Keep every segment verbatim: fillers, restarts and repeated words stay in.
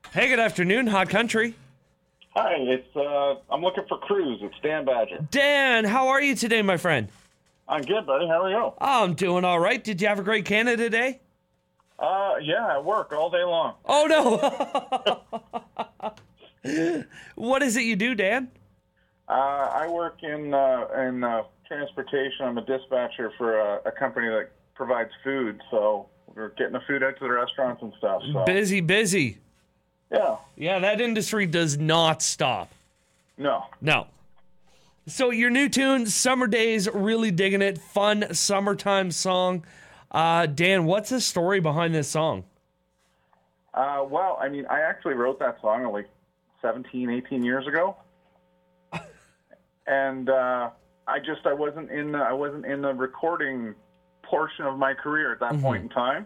Hey, good afternoon, Hot Country. Hi, it's uh, I'm looking for Cruz. It's Dan Badger. Dan, how are you today, my friend? I'm good, buddy. How are you? Oh, I'm doing all right. Did you have a great Canada Day? Uh, yeah, I work all day long. Oh, no. What is it you do, Dan? Uh, I work in uh, in uh, transportation. I'm a dispatcher for a, a company that provides food, so we're getting the food out to the restaurants and stuff. So. Busy, busy. Yeah. Yeah, that industry does not stop. No. No. So your new tune, Summer Days, really digging it. Fun summertime song. Uh, Dan, what's the story behind this song? Uh, well, I mean, I actually wrote that song like seventeen, eighteen years ago. And uh, I just I wasn't in the, I wasn't in the recording portion of my career at that mm-hmm. point in time,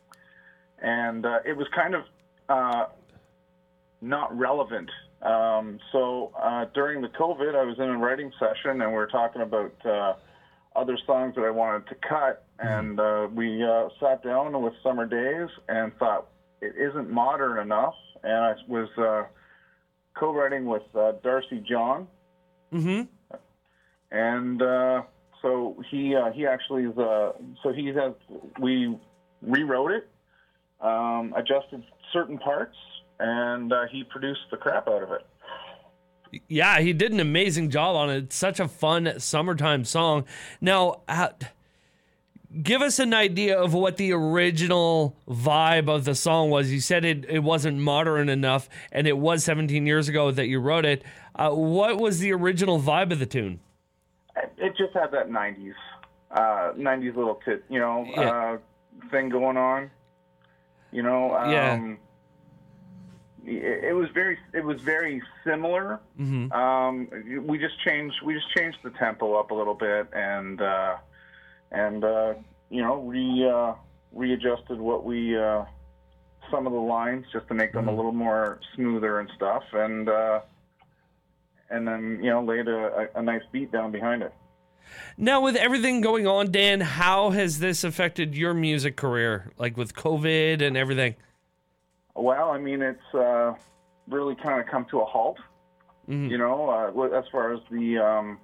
and uh, it was kind of uh, not relevant. Um, so uh, during the COVID, I was in a writing session, and we were talking about uh, other songs that I wanted to cut, mm-hmm. and uh, we uh, sat down with Summer Days and thought it isn't modern enough, and I was uh, co-writing with uh, Darcy John. Mm-hmm. And uh, so he uh, he actually is. Uh, so he has. We rewrote it, um, adjusted certain parts, and uh, he produced the crap out of it. Yeah, he did an amazing job on it. It's such a fun summertime song. Now, uh, give us an idea of what the original vibe of the song was. You said it, it wasn't modern enough, and it was seventeen years ago that you wrote it. Uh, what was the original vibe of the tune? It just had that nineties, uh, nineties little tit, you know, yeah. uh, thing going on. You know, um, yeah. It, it was very, it was very similar. Mm-hmm. Um, we just changed, we just changed the tempo up a little bit, and uh, and uh, you know, re uh, readjusted what we uh, some of the lines just to make them mm-hmm. a little more smoother and stuff, and. Uh, And then, you know, laid a, a nice beat down behind it. Now, with everything going on, Dan, how has this affected your music career, like with COVID and everything? Well, I mean, it's uh, really kind of come to a halt, mm-hmm. you know, uh, as far as the um,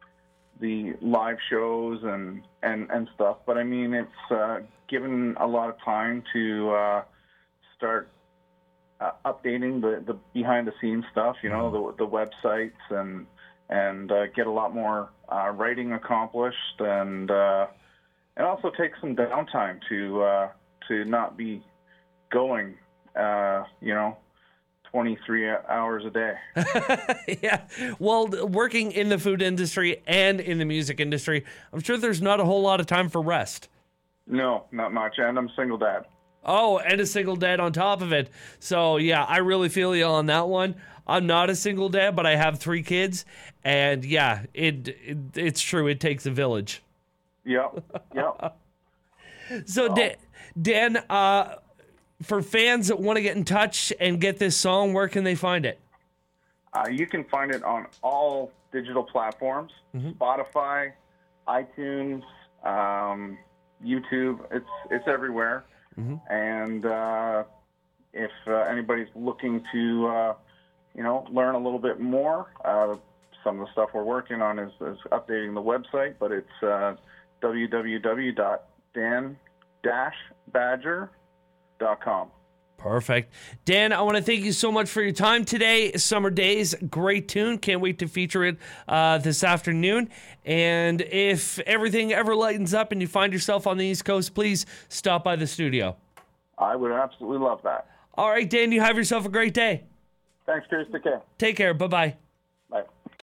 the live shows and, and, and stuff. But, I mean, it's uh, given a lot of time to uh, start Uh, updating the, the behind-the-scenes stuff, you know, the the websites, and and uh, get a lot more uh, writing accomplished, and uh, and also take some downtime to uh, to not be going, uh, you know, twenty-three hours a day. Yeah, well, working in the food industry and in the music industry, I'm sure there's not a whole lot of time for rest. No, not much, and I'm a single dad. Oh, and a single dad on top of it. So, yeah, I really feel you on that one. I'm not a single dad, but I have three kids. And, yeah, it, it it's true. It takes a village. Yep, yep. So, oh. Dan, Dan uh, for fans that want to get in touch and get this song, where can they find it? Uh, you can find it on all digital platforms, mm-hmm. Spotify, iTunes, um, YouTube. It's it's everywhere. Mm-hmm. And uh, if uh, anybody's looking to, uh, you know, learn a little bit more, uh, some of the stuff we're working on is, is updating the website, but it's uh, w w w dot dan dash badger dot com. Perfect. Dan, I want to thank you so much for your time today. Summer Days, great tune. Can't wait to feature it uh, this afternoon. And if everything ever lightens up and you find yourself on the East Coast, please stop by the studio. I would absolutely love that. All right, Dan, you have yourself a great day. Thanks, Chris. Take care. Take care. Bye-bye.